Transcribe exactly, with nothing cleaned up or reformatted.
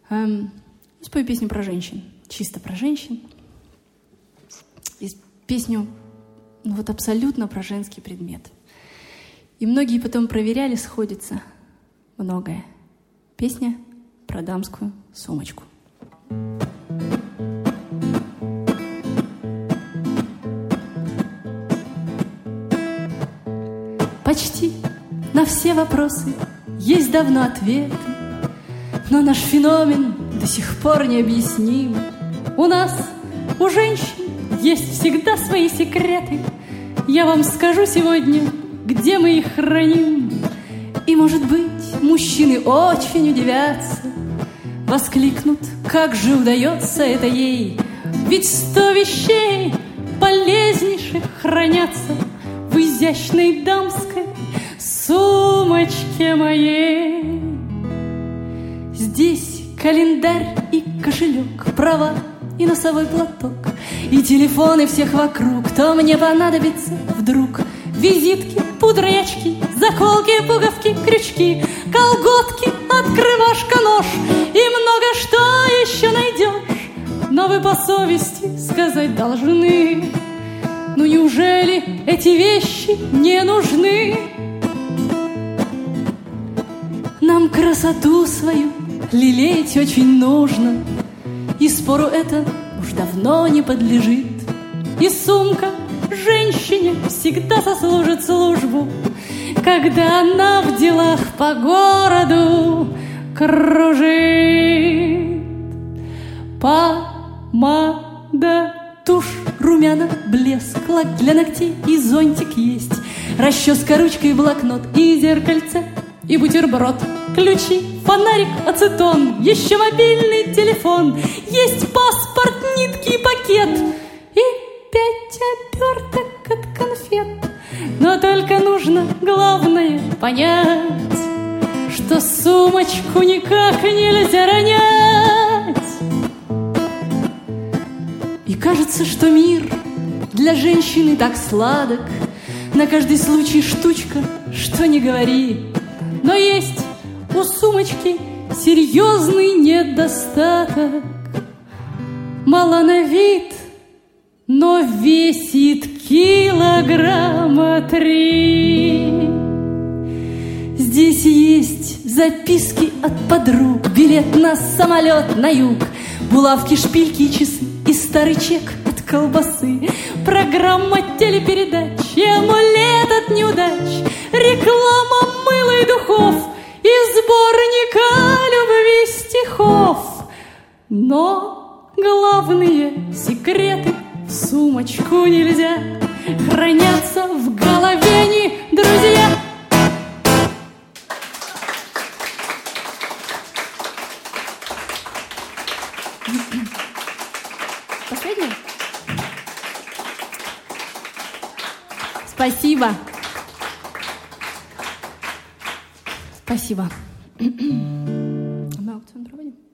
Эм, я спою песню про женщин, чисто про женщин. И песню ну, вот абсолютно про женский предмет. И многие потом проверяли, сходится многое. Песня про дамскую сумочку. Почти на все вопросы есть давно ответы, но наш феномен до сих пор необъясним. У нас, у женщин, есть всегда свои секреты. Я вам скажу сегодня, где мы их храним. И, может быть, мужчины очень удивятся, воскликнут, как же удается это ей. Ведь сто вещей полезнейших хранятся в изящной дамской сумочке моей. Здесь календарь и кошелек, права и носовой платок, и телефоны всех вокруг. То мне понадобится вдруг визитки, пудра и очки, заколки, пуговки, крючки, колготки, открывашка, нож и много что еще найдешь. Но вы по совести сказать должны, ну неужели эти вещи не нужны? Нам красоту свою лелеять очень нужно, и спору это уж давно не подлежит. И сумка женщине всегда сослужит службу, когда она в делах по городу кружит. Помада, тушь, румяна, блеск, лак для ногтей и зонтик есть, расческа, ручка и блокнот, и зеркальце, и бутерброд, ключи, фонарик, ацетон, еще мобильный телефон, есть паспорт, нитки и пакет, и пять оберток от конфет. Но только нужно главное понять, что сумочку никак нельзя ронять. И кажется, что мир для женщины так сладок, на каждый случай штучка, что не говори. Но есть у сумочки серьезный недостаток. Мала на вид, но весит килограмма три. Здесь есть записки от подруг, билет на самолет на юг, булавки, шпильки и часы, и старый чек от колбасы, программа телепередач и амулет от неудач, реклама мыла и духов и сборника любви стихов. Но главные секреты в сумочку нельзя, хранятся в голове не друзья. Последнее? Спасибо. Спасибо. Мы аукцион проводим?